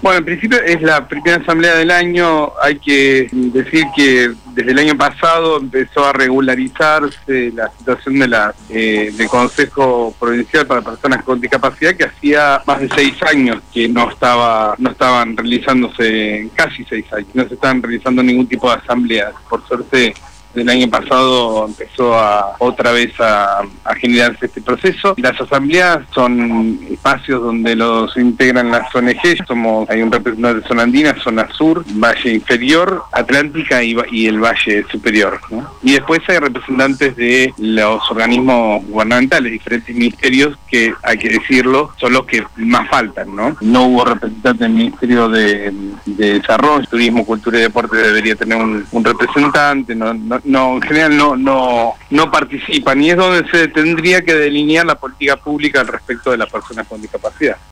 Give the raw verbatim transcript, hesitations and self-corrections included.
Bueno, en principio es la primera asamblea del año. Hay que decir que desde el año pasado empezó a regularizarse la situación de la eh, del Consejo Provincial para Personas con Discapacidad, que hacía más de seis años que no estaba no estaban realizándose, casi seis años, no se estaban realizando ningún tipo de asambleas. Por suerte, del año pasado empezó a otra vez a, a generarse este proceso. Las asambleas son espacios donde los integran las O N G. Somos, hay un representante de zona andina, zona sur, valle inferior, atlántica y, y el valle superior, ¿no? Y después hay representantes de los organismos gubernamentales, diferentes ministerios que, hay que decirlo, son los que más faltan, ¿no? No hubo representante del Ministerio de, de Desarrollo, Turismo, Cultura y Deporte debería tener un, un representante, no, no No, en general no, no, no participan, y es donde se tendría que delinear la política pública al respecto de las personas con discapacidad.